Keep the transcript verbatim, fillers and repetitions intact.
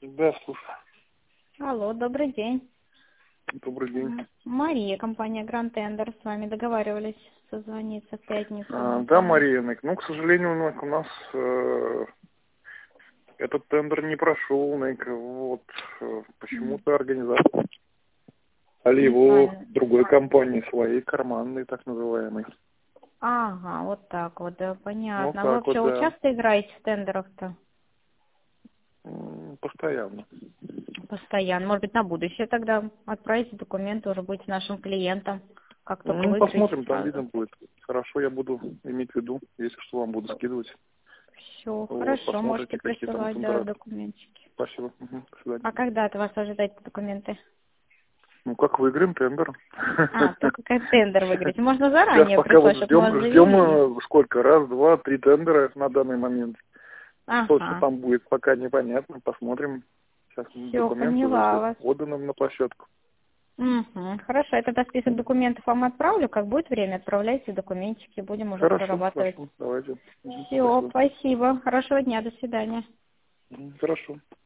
Да, слушай. Алло, добрый день. Добрый день. М, Мария, компания Grand Tender. С вами договаривались созвониться в пятницу. А, Не да, помните? Мария, ну, к сожалению, ну, у нас э, этот тендер не прошел, Нейк, вот, э, М, почему-то организация. Али его Неправильно. другой компании, своей, карманной, так называемой. Ага, вот так вот, да, Ну, понятно. А вы так вот, вообще да, часто играете в тендерах-то? М, постоянно. Постоянно. Может быть, на будущее тогда отправите документы, уже будете нашим клиентом. Как только Ну, выиграете, посмотрим, там сразу. видно будет. Хорошо, я буду иметь в виду, если что, вам буду скидывать. Все, Вот, хорошо, посмотрите, можете какие там присылать, да, тендера. документики. Спасибо. Мгм, до свидания. А когда от вас ожидать документы? Ну, как выиграем тендер? А, только как тендер выиграете. Можно Сейчас заранее пока вот прислать, чтобы мы вас ждем, ждем завели. э, сколько, раз, два, три тендера на данный момент. Что, что Ага, там будет, пока непонятно, посмотрим. Сейчас все, документы уже поняла все вас. отданы на площадку. Угу. Хорошо, я тогда список документов вам отправлю. Как будет время, отправляйте документики, будем уже Хорошо, прорабатывать. хорошо, давайте. Мгм, Все, спасибо. спасибо. Хорошего дня, до свидания. Мгм, хорошо.